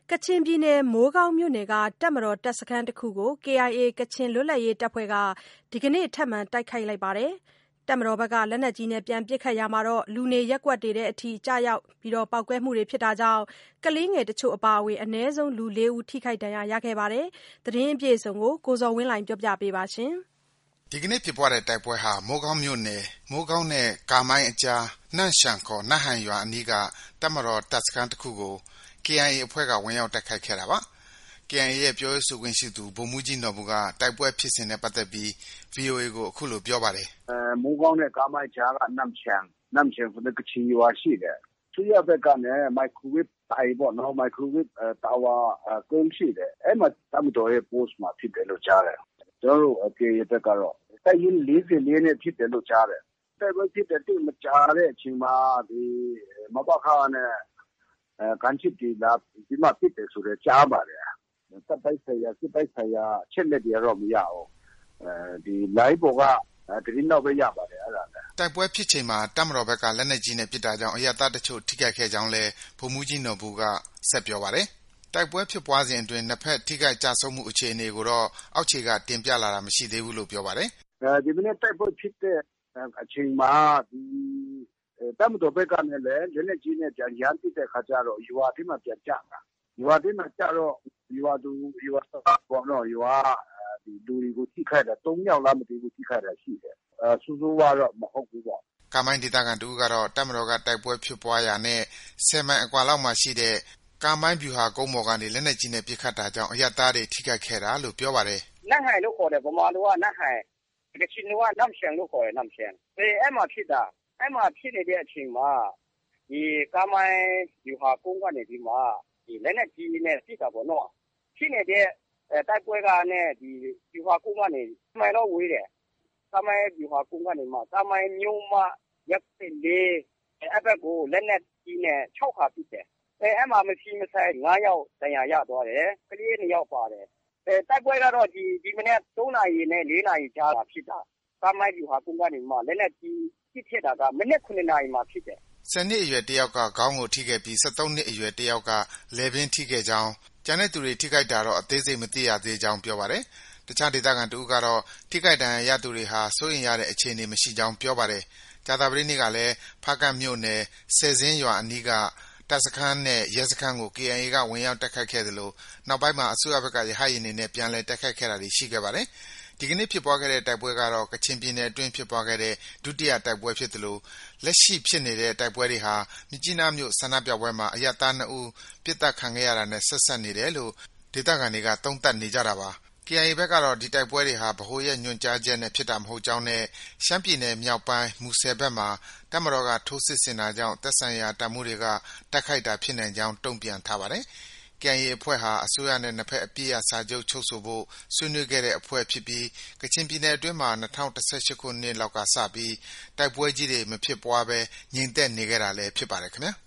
ကချင်ပြည်နယ်မိုးကောင်းမြို့နယ်ကတပ်မတော်တပ်စခန်းတစ်ခုကို KIA ကချင်လွတ်လပ်ရေးတပ်ဖွဲ့ကဒီကနေ့ထပ်မံတိုက်ခိုက်လိုက်ပါတယ်။တပ်မတော်ဘက်ကလက်နက်ကြီးနဲ့ပြန်ပစ်ခတ်ရာမှာလူနေရပ်ကွက်တွေထဲအထိကျရောက်ပေါက်ကွဲမှုတွေဖြစ်တာကြောင့်ကလေးငယ်တချို့အပါအဝင်အနည်းဆုံးလူ 4 ဦးထိခိုက်ဒဏ်ရာရခဲ့ပါတယ်။သတင်းအပြည့်အစုံကိုကိုဇော်ဝင်းလှိုင်ပြောပြပေးပါရှင်။ဒီကနေ့ဖြစ်ပွားတဲ့တိုက်ပွဲဟာမိုးကောင်းမြို့နယ်မိုးကောင်းနဲ့ကာမိုင်းအကြားနန့်ရှန်ခေါ်နတ်ဟန်ရွာအနီးကတပ်မတော်တပ်စခန်းတစ်ခုကို KIA အဖွဲ့ကဝင်ရောက်တိုက်ခိုက်ခဲ့တာပါ။ KIA ရဲ့ပြောရေးဆိုခွင့်ရှိသူဗိုလ်မှူးကြီးနော်ဘူကတိုက်ပွဲဖြစ်စဉ်နဲ့ပတ်သက်ပြီး VOA ကိုအခုလိုပြောပါတယ်။မိုးကောင်းနဲ့ကာမိုင်းကြားကနန့်ရှန်ဆိုတဲ့ကချင်ရွာရှိတယ်။သူရဘက်ကနဲ့မိုက်ခရိုဝေ့တိုင်ပေါ့နော်မိုက်ခရိုဝေ့တာဝါကုန်းရှိတယ်။အဲ့မှာတပ်မတော်ရဲ့ post မှာဖြစ်တယ်လို့ကြားတယ်။ကျွန်တော်တို့ KIA ဘက်ကတော့တပ်ရင်း44နဲ့ဖြစ်တယ်လို့ကြားတယ်။တိုက်ပွဲဖြစ်တဲ့တိတ်မကြာတဲ့အချိန်မှာဒီမပခနဲ့ကန်ချစ်တီလာဒီမှာဖြစ်တယ်ဆိုတော့ကြားပါတယ်။တပ်ပိုက်ဆိုင်ရာစစ်ပိုက်ဆိုင်ရာချက်လက်တွေတော့မရအောင်ဒီ live ပေါ်ကသတင်းတော့ပဲရပါတယ်အဲ့ဒါလည်းတိုက်ပွဲဖြစ်ချိန်မှာတပ်မတော်ဘက်ကလက်နက်ကြီးနဲ့ပစ်တာကြောင့်အရတားတချို့ထိခိုက်ခဲ့ကြောင်းလဲဗိုလ်မှူးကြီးနော်ဘူကဆက်ပြောပါတယ်။တိုက်ပွဲဖြစ်ပွားစဉ်အတွင်းနှစ်ဖက်ထိခိုက်ကြဆုံးမှုအခြေအနေကိုတော့အောက်ခြေကတင်ပြလာတာမရှိသေးဘူးလို့ပြောပါတယ်။ဒီမနေ့တိုက်ပွဲဖြစ်တဲ့အချိန်မှာဒီတပ်မတော်ဘက်ကလည်းလက်နက်ကြီးနဲ့ပြန်ရမ်းပစ်တဲ့ခါကျတော့ရွာထဲမှာပြန်ကျတာ။ရွာထဲမှာကျတော့ရွာပေါ်တော့ရွာဒီလူတွေကိုထိခိုက်တာ3ယောက်လားမသိဘူးထိခိုက်တာရှိတယ်။စူးစူးကတော့မဟုတ်ဘူးပေါ့။ကာမိုင်းဒေသခံတူကတော့တပ်မတော်ကတိုက်ပွဲဖြစ်ပွားရာနဲ့10မိုင်အကွာလောက်မှာရှိတဲ့ကာမိုင်းဗျူဟာကုန်းပေါ်ကနေလက်နက်ကြီးနဲ့ပစ်ခတ်တာကြောင့်အရတားတွေထိခိုက်ခဲ့တာလို့ပြောပါတယ်။နတ်ဟန်လို့ခေါ်တယ်ဗမာလူကနတ်ဟန်ကချင်လူကနမ်ရှန်လို့ခေါ်တယ်နမ်ရှန်။အဲ့မှာဖြစ်တာအဲ့မှာဖြစ်နေတဲ့အချိန်မှာဒီကာမိုင်းဗျူဟာကုန်းကနေဒီမှာဒီလက်နက်ကြီးနဲ့ပစ်တာပေါ့နော်။ဖြစ်နေတဲ့တိုက်ပွဲကနဲ့ဒီဗျူဟာကုန်းကနေမိုင်တော့ဝေးတယ်။ကာမိုင်းဗျူဟာကုန်းကနေမှကာမိုင်းမြို့မရက်လေးအဲ့ဘက်ကိုလက်နက်ကြီးနဲ့6ခါပစ်တယ်။အဲ့မှာမရှိမဆိုင်9ယောက်ဒဏ်ရာရသွားတယ်။ကလေး2ယောက်ပါတယ်။တိုက်ပွဲကတော့ဒီမနေ့3နာရီနဲ့4နာရီကြားတာဖြစ်တာ။ကာမိုင်းဗျူဟာကုန်းကနေမှလက်နက်ကြီးဖြစ်တာကမိနစ်9နာရီမှာဖြစ်တယ်။10နှစ်အရွယ်တယောက်ကခေါင်းကိုထိခဲ့ပြီး73နှစ်အရွယ်တယောက်ကလည်ပင်းထိခဲ့ကြောင်းကျန်တဲ့သူတွေထိခိုက်တာတော့အသေးစိတ်မသိရသေးကြောင်းပြောပါတယ်။တခြားဒေသခံတူကတော့ထိခိုက်ဒဏ်ရာရသူတွေဟာစိုးရိမ်ရတဲ့အခြေအနေမရှိကြောင်းပြောပါတယ်။ကြာသပတေးနေ့ကလည်းဖားကန့်မြို့နယ်ဆယ်ဇင်းရွာအနီးကတပ်စခန်းနဲ့ရဲစခန်းကို KIA ကဝင်ရောက်တိုက်ခိုက်ခဲ့သလိုနောက်ပိုင်းမှာအစိုးရဘက်ကရဟတ်ယာဉ်တွေနဲ့ပြန်လည်တိုက်ခိုက်ခဲ့တာတွေရှိခဲ့ပါတယ်။ဒီကနေ့ဖြစ်ပွားခဲ့တဲ့တိုက်ပွဲကတော့ကချင်ပြည်နယ်အတွင်းဖြစ်ပွားခဲ့တဲ့ဒုတိယတိုက်ပွဲဖြစ်သလိုလက်ရှိဖြစ်နေတဲ့တိုက်ပွဲတွေဟာမြစ်ကြီးနားမြို့ဆန္ဒပြပွဲမှာအရတား2ဦးပစ်သတ်ခံခဲ့ရတာနဲ့ဆက်စပ်နေတယ်လို့ဒေသခံတွေကသုံးသပ်နေကြတာပါ။ KIA ဘက်ကတော့ဒီတိုက်ပွဲတွေဟာဗဟိုရဲ့ညွှန်ကြားချက်နဲ့ဖြစ်တာမဟုတ်ကြောင်းနဲ့ရှမ်းပြည်နယ်မြောက်ပိုင်းမူဆယ်ဘက်မှာတပ်မတော်ကထိုးစစ်ဆင်တာကြောင့်သက်ဆိုင်ရာတပ်မှုတွေကတိုက်ခိုက်တာဖြစ်နိုင်ကြောင်းတုံ့ပြန်ထားပါတယ်။ KIA အဖွဲ့ဟာအစိုးရနဲ့နှစ်ဖက်အပစ်ရပ်စာချုပ်ချုပ်ဆိုဖို့ဆွေးနွေးခဲ့တဲ့အဖွဲ့ဖြစ်ပြီးကချင်ပြည်နယ်အတွင်းမှာ2018ခုနှစ်လောက်ကစပြီးတိုက်ပွဲကြီးတွေမဖြစ်ပွားဘဲငြိမ်သက်နေခဲ့တာလည်းဖြစ်ပါတယ်ခင်ဗျာ။